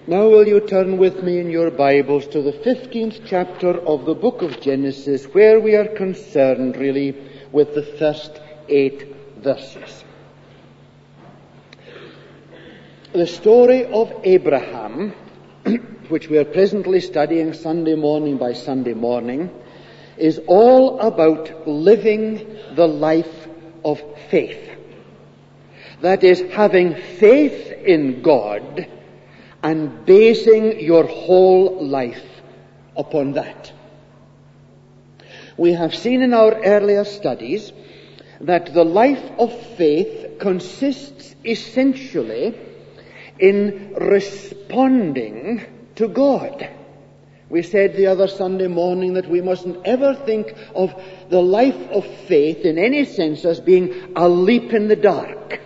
Now will you turn with me in your Bibles to the 15th chapter of the book of Genesis, where we are concerned really with the first 8 verses. The story of Abraham, which we are presently studying Sunday morning by Sunday morning, is all about living the life of faith. That is, having faith in God and basing your whole life upon that. We have seen in our earlier studies that the life of faith consists essentially in responding to God. We said the other Sunday morning that we mustn't ever think of the life of faith in any sense as being a leap in the dark.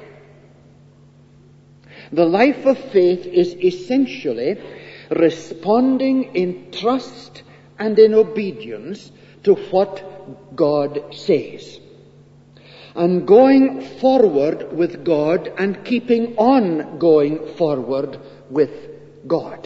The life of faith is essentially responding in trust and in obedience to what God says, and going forward with God and keeping on going forward with God.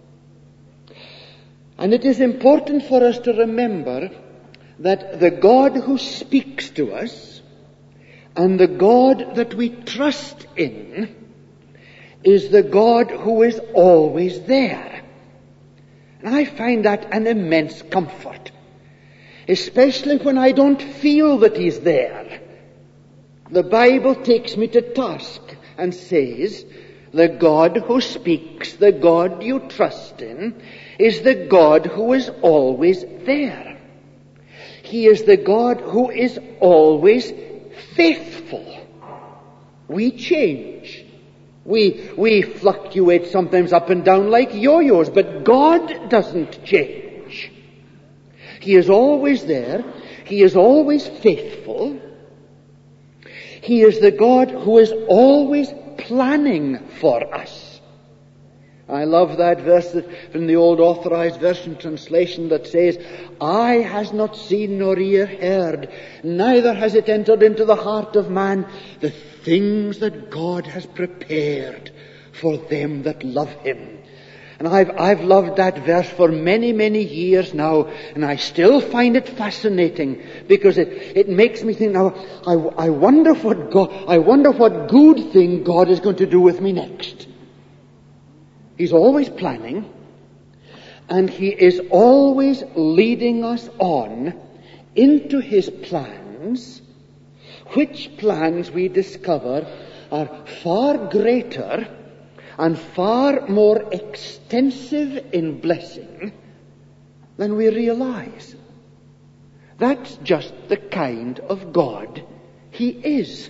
And it is important for us to remember that the God who speaks to us and the God that we trust in is the God who is always there. And I find that an immense comfort, especially when I don't feel that He's there. The Bible takes me to task and says, the God who speaks, the God you trust in, is the God who is always there. He is the God who is always faithful. We change. We fluctuate sometimes up and down like yo-yos, but God doesn't change. He is always there. He is always faithful. He is the God who is always planning for us. I love that verse from the old Authorized Version translation that says, "Eye has not seen nor ear heard, neither has it entered into the heart of man the things that God has prepared for them that love Him." And I've loved that verse for many, many years now, and I still find it fascinating because it makes me think, now, I wonder what good thing God is going to do with me next. He's always planning, and He is always leading us on into His plans, which plans we discover are far greater and far more extensive in blessing than we realize. That's just the kind of God He is.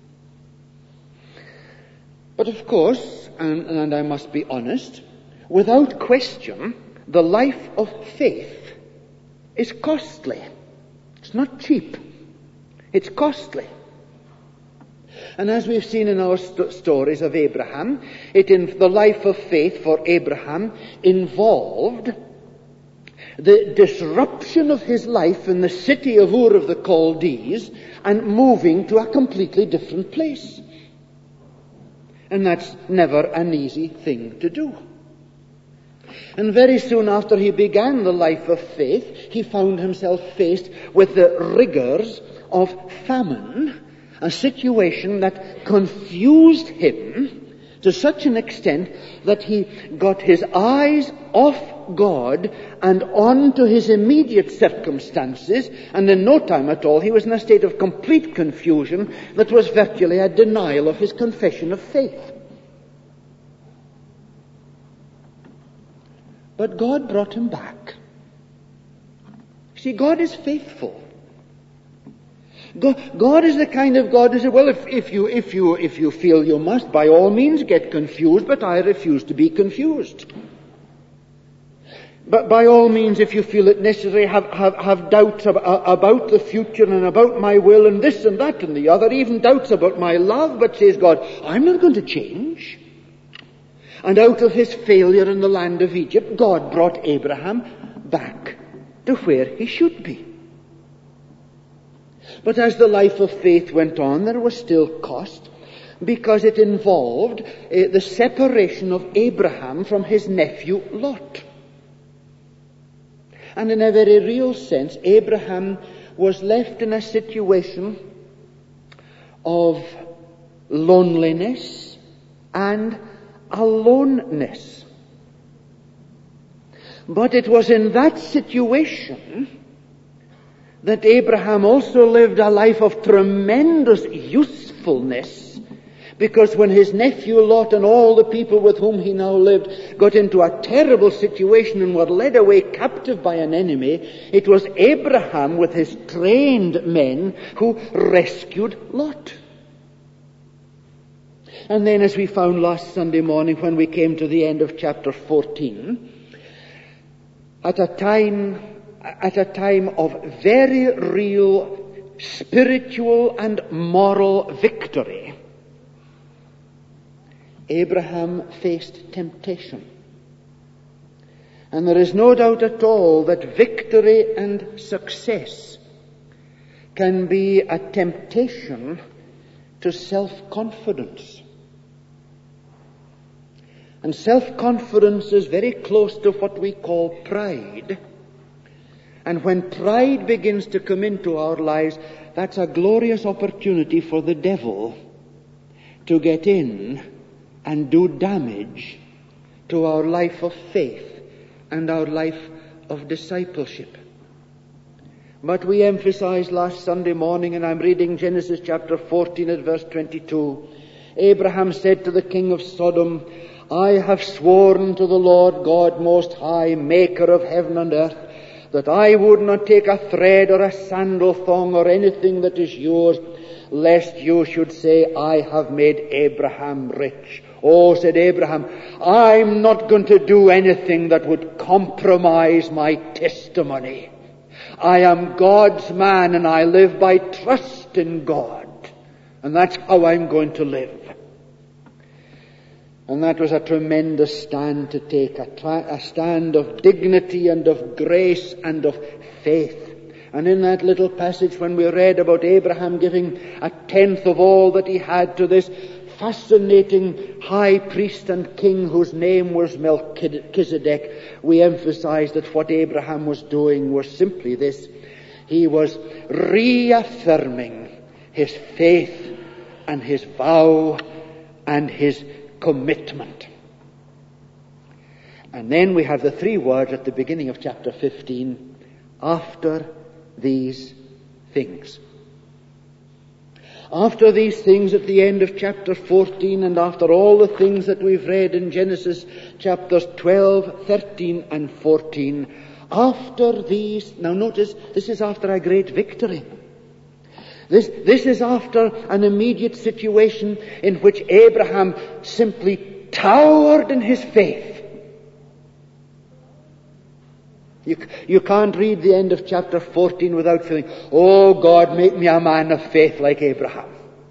But of course, and I must be honest, without question, the life of faith is costly. It's not cheap. It's costly. And as we've seen in our stories of Abraham, the life of faith for Abraham involved the disruption of his life in the city of Ur of the Chaldees and moving to a completely different place. And that's never an easy thing to do. And very soon after he began the life of faith, he found himself faced with the rigors of famine, a situation that confused him to such an extent that he got his eyes off God and on to his immediate circumstances, and in no time at all he was in a state of complete confusion that was virtually a denial of his confession of faith. But God brought him back. See, God is faithful. God is the kind of God who says, well, if you feel you must, by all means get confused, but I refuse to be confused. But by all means, if you feel it necessary, have doubts about the future and about my will and this and that and the other, even doubts about my love, but says God, I'm not going to change. And out of his failure in the land of Egypt, God brought Abraham back to where he should be. But as the life of faith went on, there was still cost. because it involved the separation of Abraham from his nephew Lot. And in a very real sense, Abraham was left in a situation of loneliness and aloneness. But it was in that situation that Abraham also lived a life of tremendous usefulness, because when his nephew Lot and all the people with whom he now lived got into a terrible situation and were led away captive by an enemy, it was Abraham with his trained men who rescued Lot. And then, as we found last Sunday morning when we came to the end of chapter 14, at a time of very real spiritual and moral victory, Abraham faced temptation. And there is no doubt at all that victory and success can be a temptation to self-confidence. And self-confidence is very close to what we call pride. And when pride begins to come into our lives, that's a glorious opportunity for the devil to get in and do damage to our life of faith and our life of discipleship. But we emphasized last Sunday morning, and I'm reading Genesis chapter 14 at verse 22, Abraham said to the king of Sodom, I have sworn to the Lord God Most High, maker of heaven and earth, that I would not take a thread or a sandal thong or anything that is yours, lest you should say, I have made Abraham rich. Oh, said Abraham, I'm not going to do anything that would compromise my testimony. I am God's man, and I live by trust in God. And that's how I'm going to live. And that was a tremendous stand to take, a stand of dignity and of grace and of faith. And in that little passage when we read about Abraham giving 1/10 of all that he had to this fascinating high priest and king whose name was Melchizedek, we emphasized that what Abraham was doing was simply this. He was reaffirming his faith and his vow and his commitment. And then we have the 3 words at the beginning of chapter 15, after these things. After these things at the end of chapter 14, and after all the things that we've read in Genesis chapters 12, 13 and 14, after these, now notice, this is after a great victory. This is after an immediate situation in which Abraham simply towered in his faith. You can't read the end of chapter 14 without feeling, oh God, make me a man of faith like Abraham.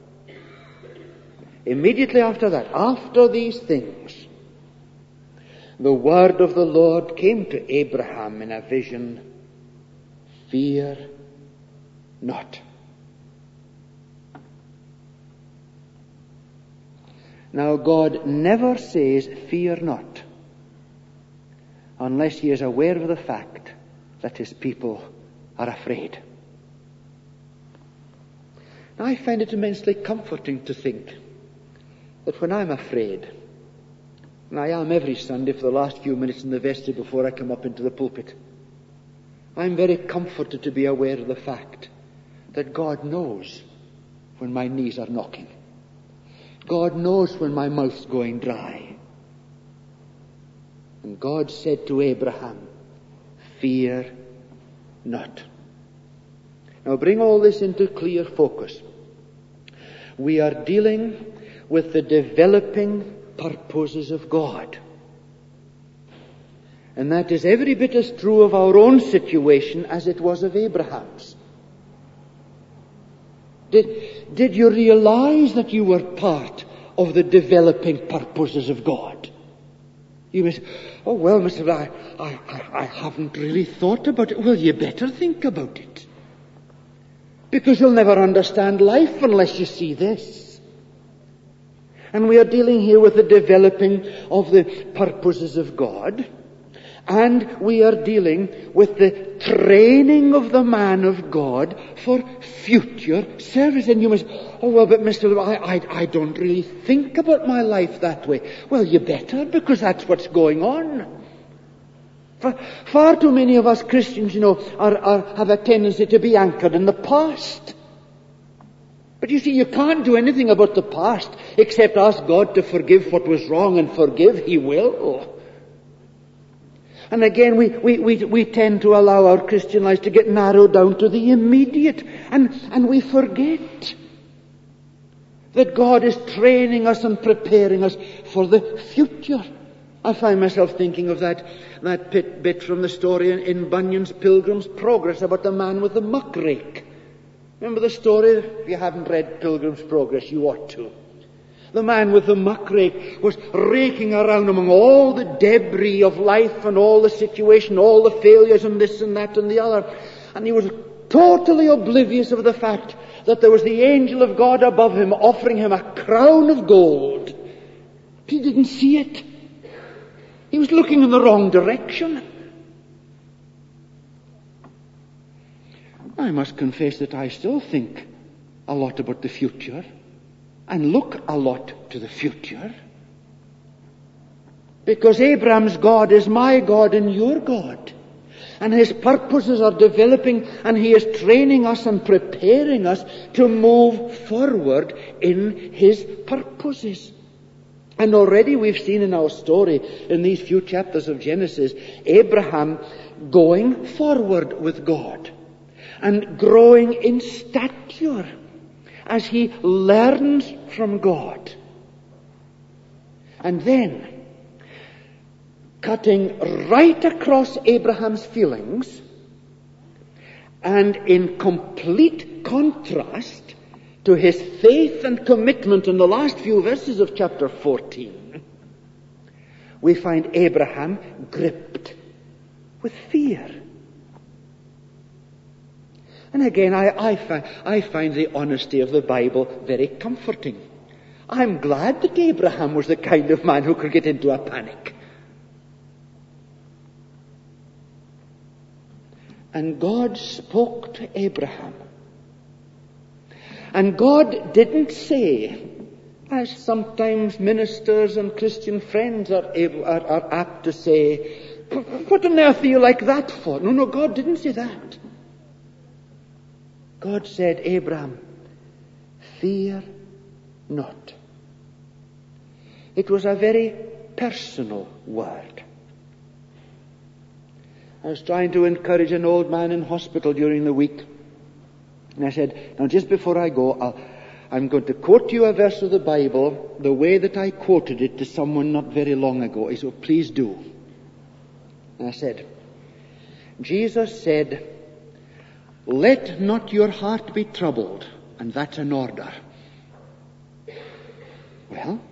Immediately after that, after these things, the word of the Lord came to Abraham in a vision, fear not. Now God never says, fear not, unless he is aware of the fact that his people are afraid. Now I find it immensely comforting to think that when I'm afraid, and I am every Sunday for the last few minutes in the vestry before I come up into the pulpit, I'm very comforted to be aware of the fact that God knows when my knees are knocking. God knows when my mouth's going dry. And God said to Abraham, fear not. Now bring all this into clear focus. We are dealing with the developing purposes of God. And that is every bit as true of our own situation as it was of Abraham's. Did you realize that you were part of the developing purposes of God? You may say, oh well, Mr. I haven't really thought about it. Well, you better think about it. Because you'll never understand life unless you see this. And we are dealing here with the developing of the purposes of God. And we are dealing with the training of the man of God for future service. And you must, oh well, but Mr. I don't really think about my life that way. Well, you better, because that's what's going on. Far too many of us Christians, have a tendency to be anchored in the past. But you see, you can't do anything about the past except ask God to forgive what was wrong, and forgive He will. And again, we tend to allow our Christian lives to get narrowed down to the immediate, and we forget that God is training us and preparing us for the future. I find myself thinking of that bit from the story in Bunyan's Pilgrim's Progress about the man with the muck rake. Remember the story? If you haven't read Pilgrim's Progress, you ought to. The man with the muck rake was raking around among all the debris of life and all the situation, all the failures and this and that and the other. And he was totally oblivious of the fact that there was the angel of God above him offering him a crown of gold. He didn't see it. He was looking in the wrong direction. I must confess that I still think a lot about the future and look a lot to the future, because Abraham's God is my God and your God, and His purposes are developing, and He is training us and preparing us to move forward in His purposes. And already we've seen in our story, in these few chapters of Genesis, Abraham going forward with God and growing in stature as he learns from God. And then, cutting right across Abraham's feelings, and in complete contrast to his faith and commitment in the last few verses of chapter 14, we find Abraham gripped with fear. And again, I find the honesty of the Bible very comforting. I'm glad that Abraham was the kind of man who could get into a panic. And God spoke to Abraham. And God didn't say, as sometimes ministers and Christian friends are apt to say, what on earth are you like that for? No, God didn't say that. God said, Abraham, fear not. It was a very personal word. I was trying to encourage an old man in hospital during the week. And I said, now just before I go, I'm going to quote you a verse of the Bible the way that I quoted it to someone not very long ago. He said, please do. And I said, Jesus said, let not your heart be troubled. And that's an order. Well,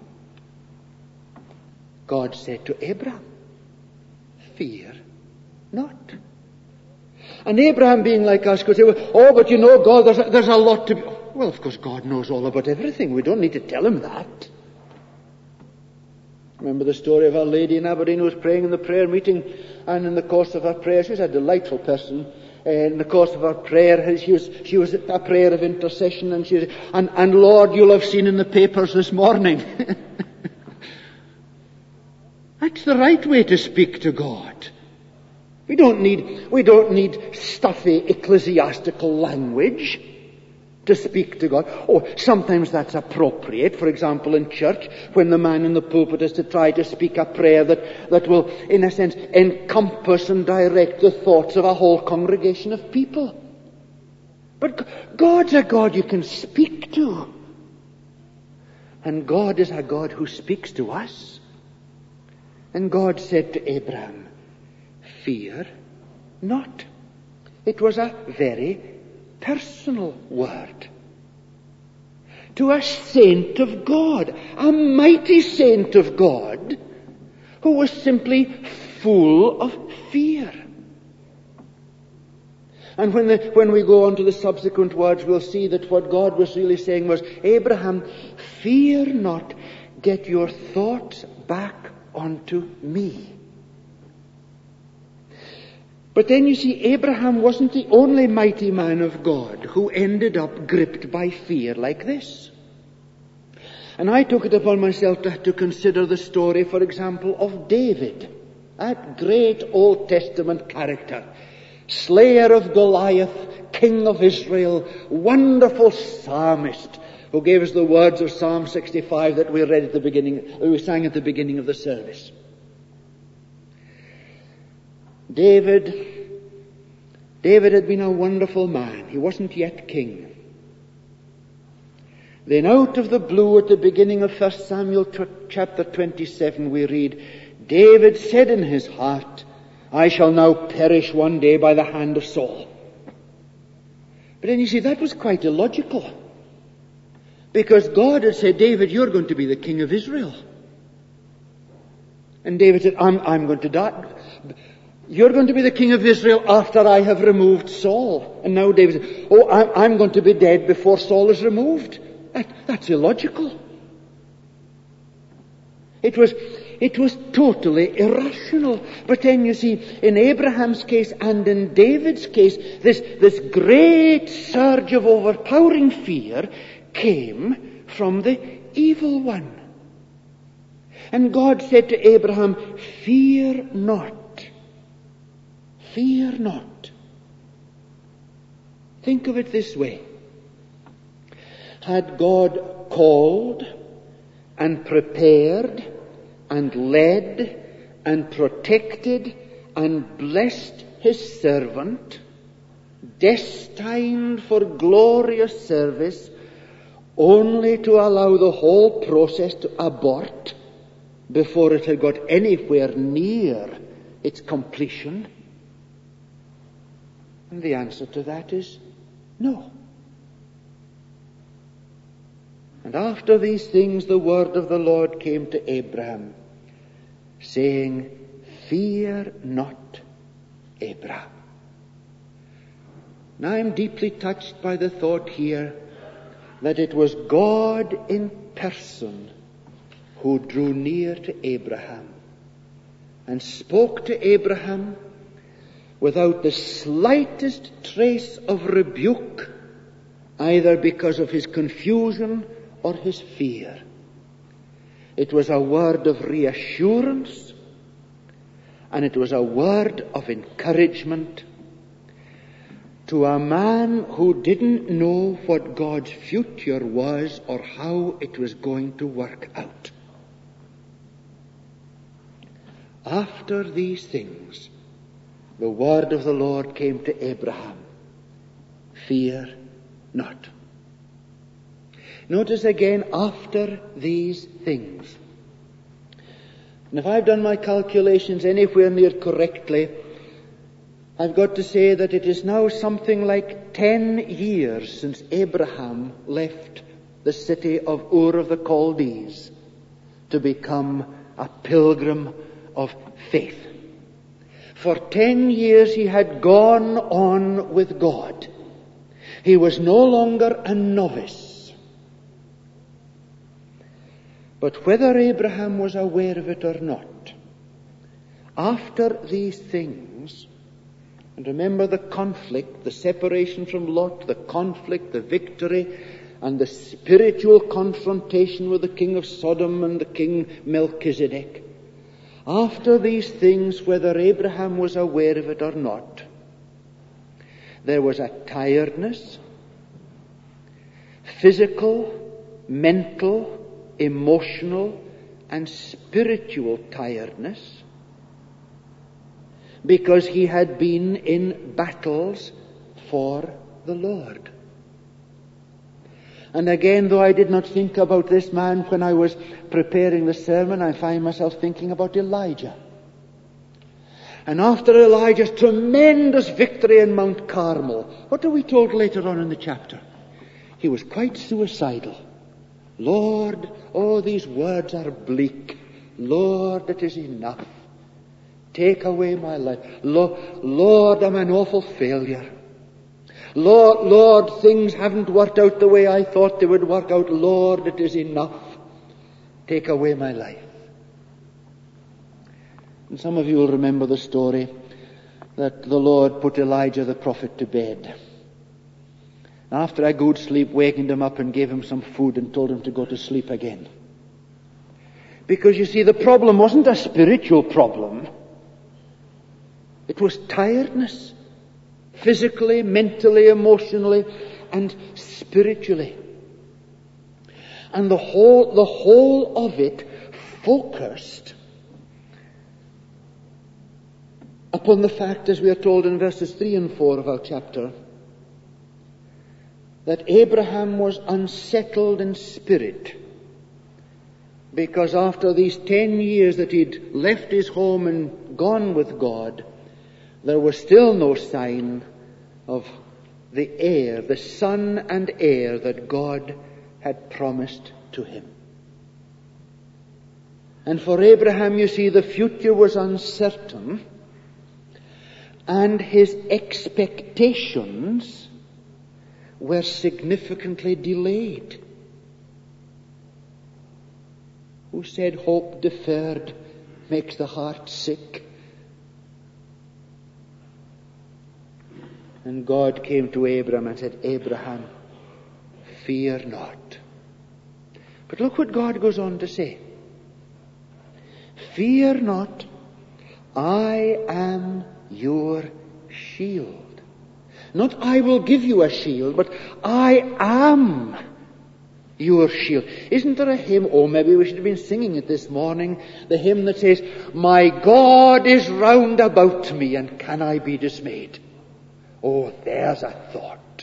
God said to Abraham, fear not. And Abraham, being like us, could say, oh, but you know, God, there's a lot to be... Well, of course, God knows all about everything. We don't need to tell Him that. Remember the story of a lady in Aberdeen who was praying in the prayer meeting, and in the course of her prayer, she was a delightful person. In the course of her prayer, she was a prayer of intercession, and she said, and Lord, you'll have seen in the papers this morning. That's the right way to speak to God. We don't need stuffy ecclesiastical language to speak to God. Oh, sometimes that's appropriate. For example, in church, when the man in the pulpit is to try to speak a prayer that will, in a sense, encompass and direct the thoughts of a whole congregation of people. But God's a God you can speak to. And God is a God who speaks to us. And God said to Abraham, fear not. It was a very personal word. To a saint of God, a mighty saint of God, who was simply full of fear. And when we go on to the subsequent words, we'll see that what God was really saying was, Abraham, fear not, get your thoughts back onto me. But then you see, Abraham wasn't the only mighty man of God who ended up gripped by fear like this. And I took it upon myself to consider the story, for example, of David, that great Old Testament character, slayer of Goliath, king of Israel, wonderful psalmist, who gave us the words of Psalm 65 that we read at the beginning, we sang at the beginning of the service. David had been a wonderful man. He wasn't yet king. Then out of the blue at the beginning of 1 Samuel chapter 27 we read, David said in his heart, I shall now perish one day by the hand of Saul. But then you see, that was quite illogical. Because God had said, David, you're going to be the king of Israel. And David said, I'm going to die. You're going to be the king of Israel after I have removed Saul. And now David said, I'm going to be dead before Saul is removed. That's illogical. It was totally irrational. But then you see, in Abraham's case and in David's case, this great surge of overpowering fear came from the evil one. And God said to Abraham, fear not. Fear not. Think of it this way. Had God called and prepared and led and protected and blessed his servant, destined for glorious service, only to allow the whole process to abort before it had got anywhere near its completion? And the answer to that is no. And after these things the word of the Lord came to Abraham, saying, fear not, Abraham. Now I'm deeply touched by the thought here that it was God in person who drew near to Abraham and spoke to Abraham without the slightest trace of rebuke, either because of his confusion or his fear. It was a word of reassurance, and it was a word of encouragement to a man who didn't know what God's future was or how it was going to work out. After these things, the word of the Lord came to Abraham, fear not. Notice again, after these things. And if I've done my calculations anywhere near correctly, I've got to say that it is now something like 10 years since Abraham left the city of Ur of the Chaldees to become a pilgrim of faith. For 10 years he had gone on with God. He was no longer a novice. But whether Abraham was aware of it or not, after these things, and remember the conflict, the separation from Lot, the conflict, the victory, and the spiritual confrontation with the king of Sodom and the king Melchizedek. After these things, whether Abraham was aware of it or not, there was a tiredness, physical, mental, emotional, and spiritual tiredness, because he had been in battles for the Lord. And again, though I did not think about this man when I was preparing the sermon, I find myself thinking about Elijah. And after Elijah's tremendous victory in Mount Carmel, what are we told later on in the chapter? He was quite suicidal. Lord, oh, these words are bleak. Lord, it is enough. Take away my life. Lord, I'm an awful failure. Lord, things haven't worked out the way I thought they would work out. Lord, it is enough. Take away my life. And some of you will remember the story that the Lord put Elijah the prophet to bed. After a good sleep, wakened him up and gave him some food and told him to go to sleep again. Because you see, the problem wasn't a spiritual problem. It was tiredness. Physically, mentally, emotionally, and spiritually. And the whole of it focused upon the fact, as we are told in verses 3 and 4 of our chapter, that Abraham was unsettled in spirit, because after these 10 years that he'd left his home and gone with God, there was still no sign of the heir, the son and heir that God had promised to him. And for Abraham, you see, the future was uncertain, and his expectations were significantly delayed. Who said hope deferred makes the heart sick? And God came to Abraham and said, Abraham, fear not. But look what God goes on to say. Fear not, I am your shield. Not I will give you a shield, but I am your shield. Isn't there a hymn? Oh, maybe we should have been singing it this morning. The hymn that says, my God is round about me, and can I be dismayed? Oh, there's a thought.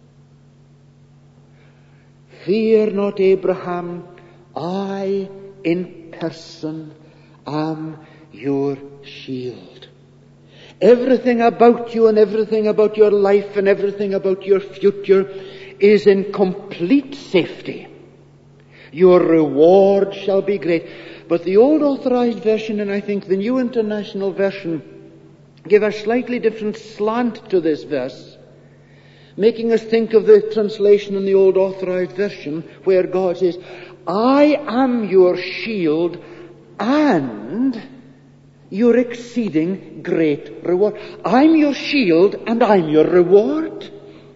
Fear not, Abraham, I in person am your shield. Everything about you and everything about your life and everything about your future is in complete safety. Your reward shall be great. But the Old Authorized Version and I think the New International Version give a slightly different slant to this verse, making us think of the translation in the Old Authorized Version where God says, I am your shield and your exceeding great reward. I'm your shield and I'm your reward.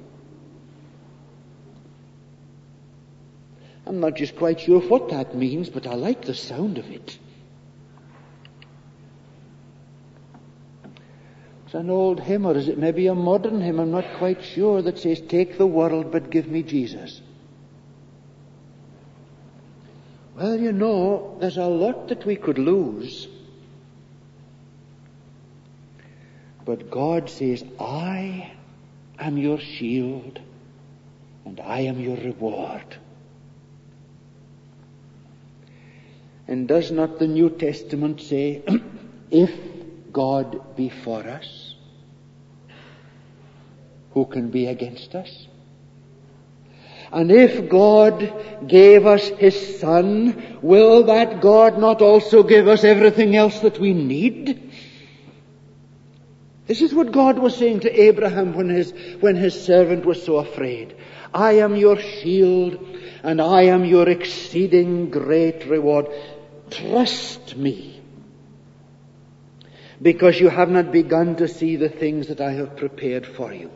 I'm not just quite sure what that means, but I like the sound of it. It's an old hymn, or is it maybe a modern hymn? I'm not quite sure, that says, take the world but give me Jesus. Well, you know, there's a lot that we could lose. But God says, I am your shield and I am your reward. And does not the New Testament say, if God be for us, who can be against us? And if God gave us His Son, will that God not also give us everything else that we need? This is what God was saying to Abraham when his servant was so afraid. I am your shield and I am your exceeding great reward. Trust me, because you have not begun to see the things that I have prepared for you.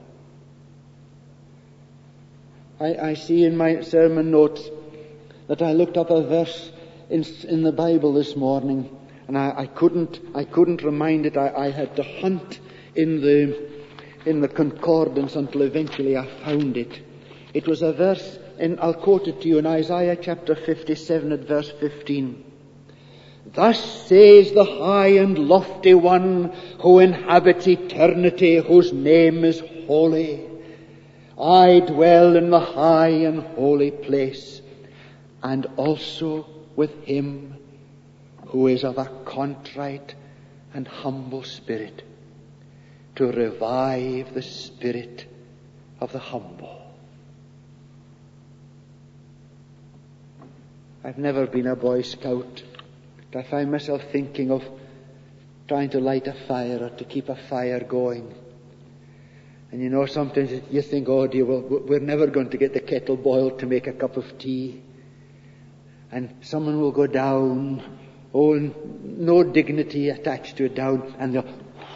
I see in my sermon notes that I looked up a verse in the Bible this morning, and I couldn't remind it. I had to hunt in the concordance until eventually I found it. It was a verse, and I'll quote it to you in Isaiah chapter 57 at verse 15. Thus says the high and lofty one who inhabits eternity, whose name is holy. I dwell in the high and holy place, and also with him who is of a contrite and humble spirit, to revive the spirit of the humble. I've never been a Boy Scout. I find myself thinking of trying to light a fire or to keep a fire going. And you know, sometimes you think, oh dear, well, we're never going to get the kettle boiled to make a cup of tea. and someone will go down, no dignity attached to it, down, and they'll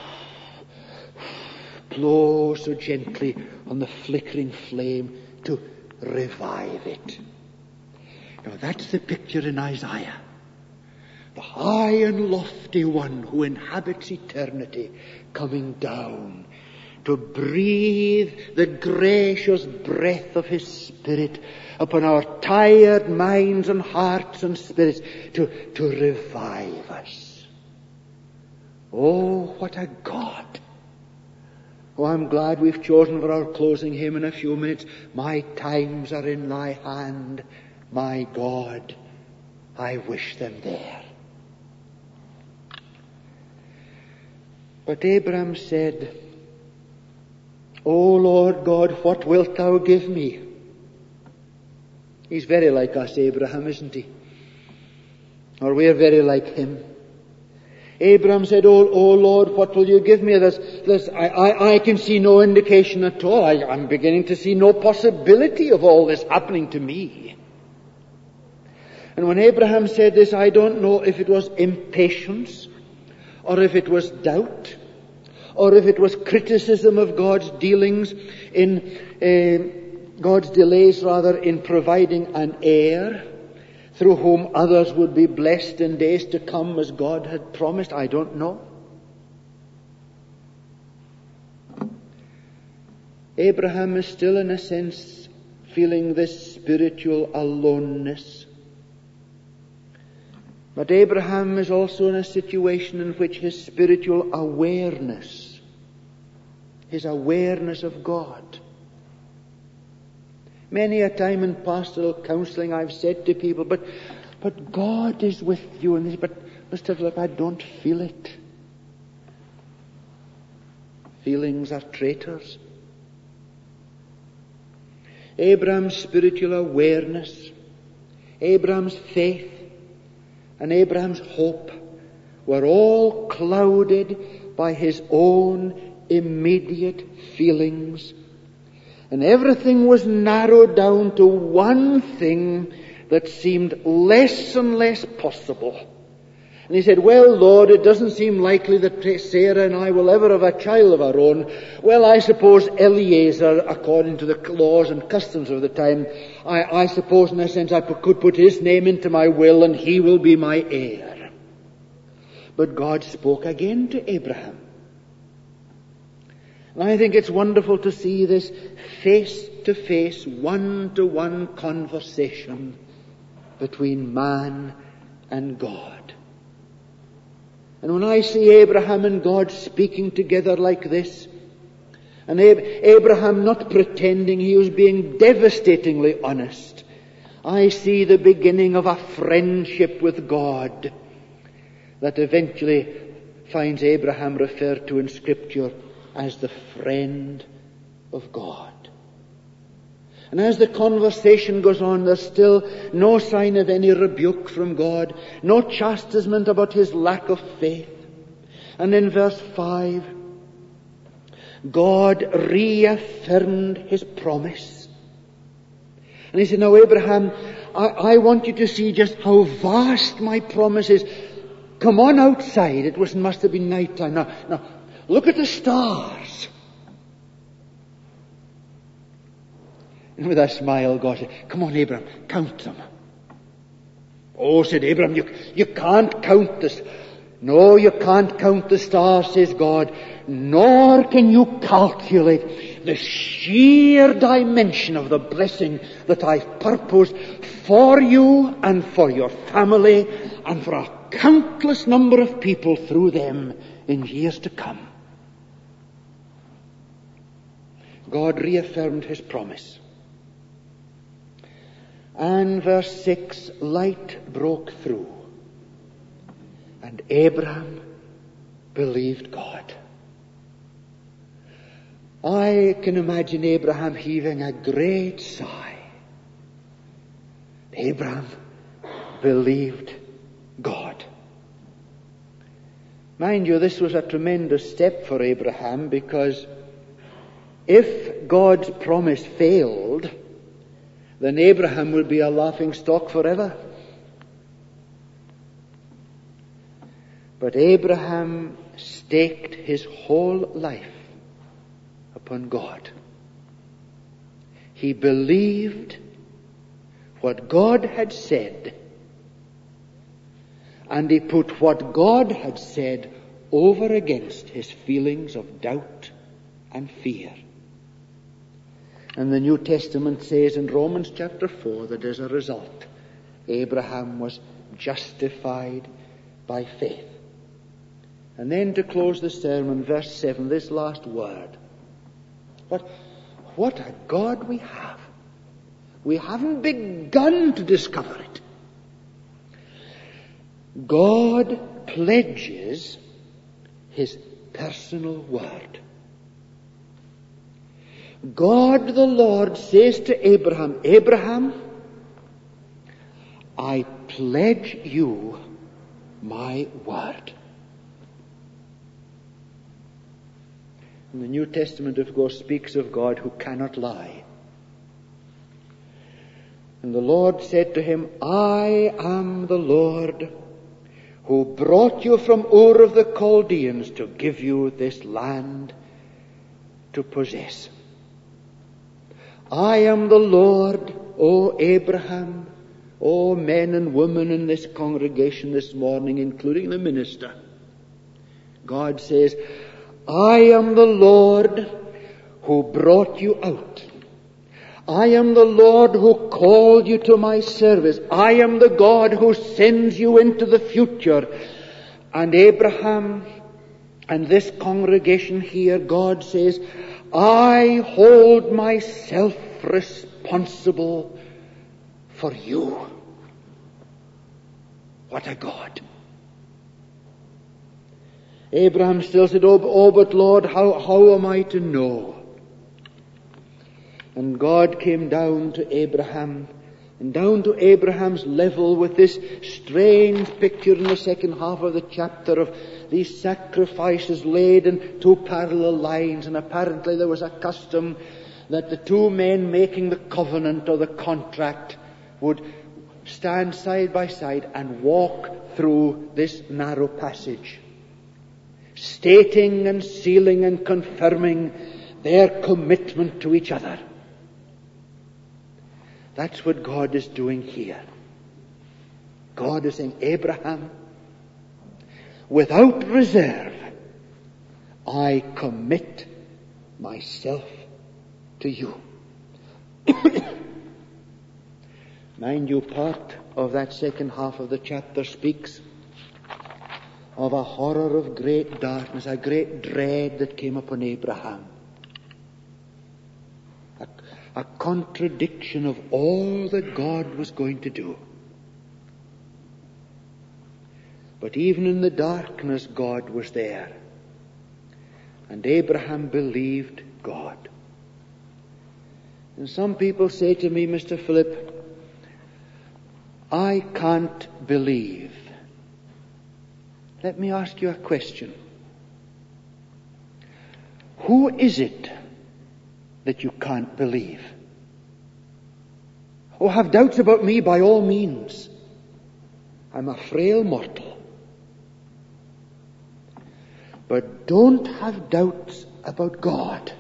blow so gently on the flickering flame to revive it. Now that's the picture in Isaiah. The high and lofty one who inhabits eternity coming down to breathe the gracious breath of his Spirit upon our tired minds and hearts and spirits to revive us. Oh, what a God! Oh, I'm glad we've chosen for our closing hymn in a few minutes, "My times are in thy hand, my God, I wish them there." But Abraham said, "O Lord God, what wilt thou give me?" He's very like us, Abraham, isn't he? Or we're very like him. Abraham said, "Oh Lord, what will you give me?" I can see no indication at all. I'm beginning to see no possibility of all this happening to me. And when Abraham said this, I don't know if it was impatience, or if it was doubt, or if it was criticism of God's dealings God's delays in providing an heir through whom others would be blessed in days to come as God had promised. I don't know. Abraham is still, in a sense, feeling this spiritual aloneness. But Abraham is also in a situation in which his spiritual awareness, his awareness of God. Many a time in pastoral counseling I've said to people, but God is with you. And they say, "But Mr. Philip, I don't feel it." Feelings are traitors. Abraham's spiritual awareness, Abraham's faith, and Abraham's hope were all clouded by his own immediate feelings. And everything was narrowed down to one thing that seemed less and less possible. And he said, "Well, Lord, it doesn't seem likely that Sarah and I will ever have a child of our own. Well, I suppose Eliezer, according to the laws and customs of the time, I suppose in a sense I could put his name into my will and he will be my heir." But God spoke again to Abraham. And I think it's wonderful to see this face-to-face, one-to-one conversation between man and God. And when I see Abraham and God speaking together like this, and Abraham not pretending, he was being devastatingly honest, I see the beginning of a friendship with God that eventually finds Abraham referred to in Scripture as the friend of God. And as the conversation goes on, there's still no sign of any rebuke from God, no chastisement about his lack of faith. And in verse 5, God reaffirmed his promise. And he said, "Now Abraham, I want you to see just how vast my promise is. Come on outside." It must have been night time. Now, look at the stars. And with a smile, God said, "Come on, Abraham, count them." "Oh," said Abraham, you can't count this. "No, you can't count the stars," says God, "nor can you calculate the sheer dimension of the blessing that I've purposed for you and for your family and for a countless number of people through them in years to come." God reaffirmed his promise. And verse 6, light broke through. And Abraham believed God. I can imagine Abraham heaving a great sigh. Abraham believed God. Mind you, this was a tremendous step for Abraham, because if God's promise failed, then Abraham would be a laughing stock forever. But Abraham staked his whole life upon God. He believed what God had said, and he put what God had said over against his feelings of doubt and fear. And the New Testament says in Romans chapter 4 that as a result, Abraham was justified by faith. And then to close the sermon, verse 7, this last word. But what a God we have. We haven't begun to discover it. God pledges his personal word. God the Lord says to Abraham, Abraham, I pledge you my word. And the New Testament, of course, speaks of God who cannot lie. And the Lord said to him, I am the Lord who brought you from Ur of the Chaldeans to give you this land to possess. I am the Lord, O Abraham, O men and women in this congregation this morning, including the minister. God says, I am the Lord who brought you out. I am the Lord who called you to my service. I am the God who sends you into the future. And Abraham and this congregation here, God says, I hold myself responsible for you. What a God. Abraham still said, oh, but Lord, how am I to know? And God came down to Abraham, and down to Abraham's level with this strange picture in the second half of the chapter of these sacrifices laid in two parallel lines. And apparently there was a custom that the two men making the covenant or the contract would stand side by side and walk through this narrow passage, stating and sealing and confirming their commitment to each other. That's what God is doing here. God is saying, Abraham, without reserve, I commit myself to you. Mind you, part of that second half of the chapter speaks of a horror of great darkness, a great dread that came upon Abraham. A contradiction of all that God was going to do. But even in the darkness, God was there. And Abraham believed God. And some people say to me, Mr. Philip, I can't believe. Let me ask you a question. Who is it that you can't believe? Oh, have doubts about me by all means. I'm a frail mortal. But don't have doubts about God.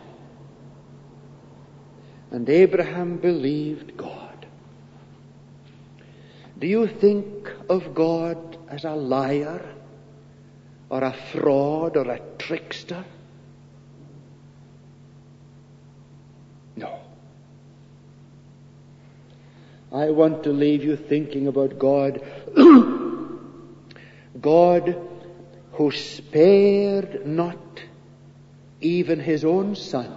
And Abraham believed God. Do you think of God as a liar or a fraud or a trickster? No. I want to leave you thinking about God. God who spared not even his own son,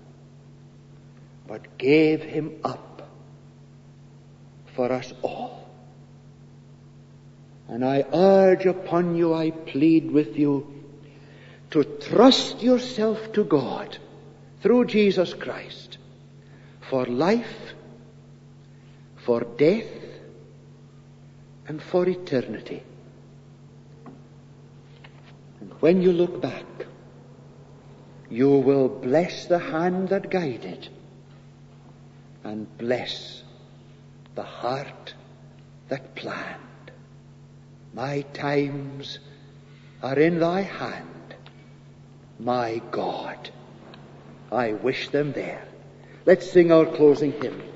but gave him up for us all. And I urge upon you, I plead with you, to trust yourself to God through Jesus Christ for life, for death, and for eternity. And when you look back, you will bless the hand that guided and bless the heart that planned. My times are in thy hand, my God. I wish them there. Let's sing our closing hymn.